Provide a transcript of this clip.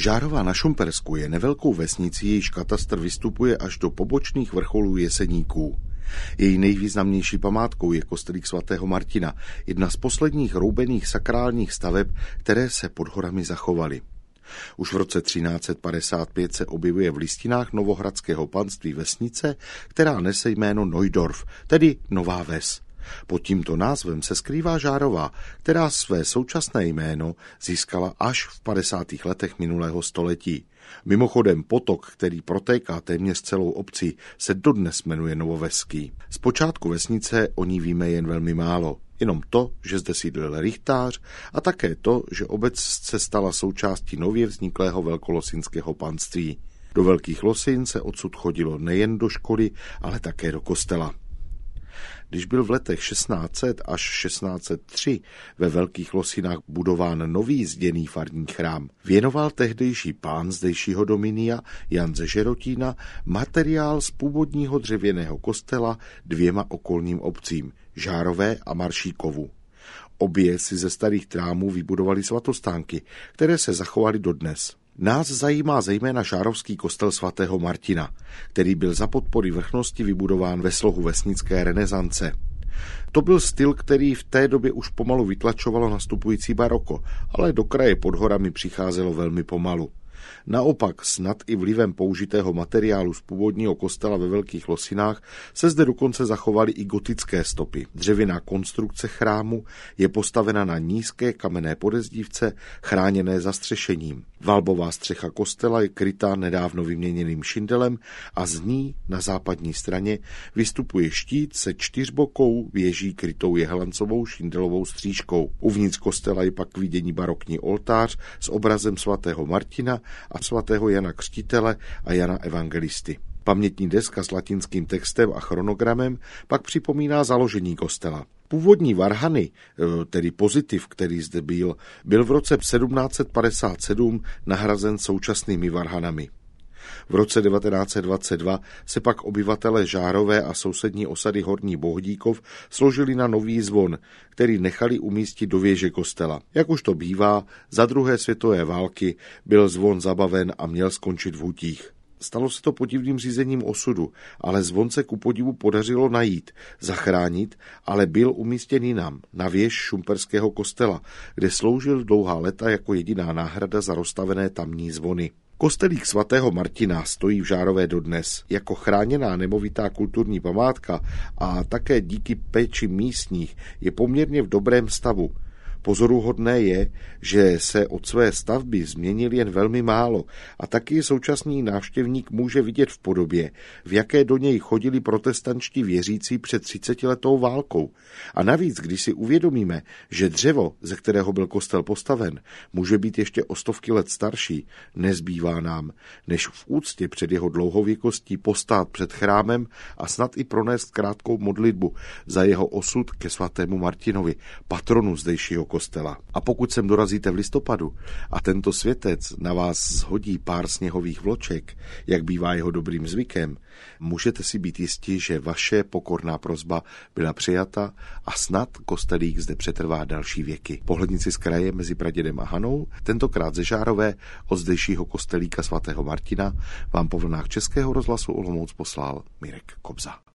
Žárová na Šumpersku je nevelkou vesnicí, jejíž katastr vystupuje až do pobočných vrcholů Jeseníků. Její nejvýznamnější památkou je kostelík svatého Martina, jedna z posledních roubených sakrálních staveb, které se pod horami zachovaly. Už v roce 1355 se objevuje v listinách novohradského panství vesnice, která nese jméno Neudorf, tedy Nová Ves. Pod tímto názvem se skrývá Žárová, která své současné jméno získala až v 50. letech minulého století. Mimochodem potok, který protéká téměř celou obcí, se dodnes jmenuje Novoveský. Zpočátku vesnice o ní víme jen velmi málo. Jenom to, že zde sídlil rychtář a také to, že obec se stala součástí nově vzniklého velkolosinského panství. Do Velkých Losin se odsud chodilo nejen do školy, ale také do kostela. Když byl v letech 1600 až 1603 ve Velkých Losinách budován nový zděný farní chrám, věnoval tehdejší pán zdejšího dominia Jan ze Žerotína materiál z původního dřevěného kostela dvěma okolním obcím, Žárové a Maršíkovu. Obě si ze starých trámů vybudovali svatostánky, které se zachovaly dodnes. Nás zajímá zejména žárovský kostel svatého Martina, který byl za podpory vrchnosti vybudován ve slohu vesnické renesance. To byl styl, který v té době už pomalu vytlačovalo nastupující baroko, ale do kraje pod horami přicházelo velmi pomalu. Naopak snad i vlivem použitého materiálu z původního kostela ve Velkých Losinách se zde dokonce zachovaly i gotické stopy. Dřevěná konstrukce chrámu je postavena na nízké kamenné podezdívce chráněné zastřešením. Valbová střecha kostela je krytá nedávno vyměněným šindelem a z ní na západní straně vystupuje štít se čtyřbokou věží krytou jehlancovou šindelovou střížkou. Uvnitř kostela je pak k vidění barokní oltář s obrazem svatého Martina a svatého Jana Křtitele a Jana Evangelisty. Pamětní deska s latinským textem a chronogramem pak připomíná založení kostela. Původní varhany, tedy pozitiv, který zde byl v roce 1757 nahrazen současnými varhanami. V roce 1922 se pak obyvatelé Žárové a sousední osady Horní Bohdíkov složili na nový zvon, který nechali umístit do věže kostela. Jak už to bývá, za druhé světové války byl zvon zabaven a měl skončit v hutích. Stalo se to podivným řízením osudu, ale zvon se ku podivu podařilo najít, zachránit, ale byl umístěn jinam, na věž šumperského kostela, kde sloužil dlouhá léta jako jediná náhrada za rozstavené tamní zvony. Kostelík svatého Martina stojí v Žárové dodnes. Jako chráněná nemovitá kulturní památka a také díky péči místních je poměrně v dobrém stavu. Pozoruhodné je, že se od své stavby změnil jen velmi málo a taky současný návštěvník může vidět v podobě, v jaké do něj chodili protestančtí věřící před 30letou válkou. A navíc, když si uvědomíme, že dřevo, ze kterého byl kostel postaven, může být ještě o stovky let starší, nezbývá nám, než v úctě před jeho dlouhověkostí postát před chrámem a snad i pronést krátkou modlitbu za jeho osud ke svatému Martinovi, patronu zdejšího kostela. A pokud sem dorazíte v listopadu a tento světec na vás shodí pár sněhových vloček, jak bývá jeho dobrým zvykem, můžete si být jistí, že vaše pokorná prosba byla přijata a snad kostelík zde přetrvá další věky. Pohlednici z kraje mezi pradědem a Hanou, tentokrát ze Žárové, od zdejšího kostelíka svatého Martina, vám po vlnách Českého rozhlasu Olomouc poslal Mirek Kobza.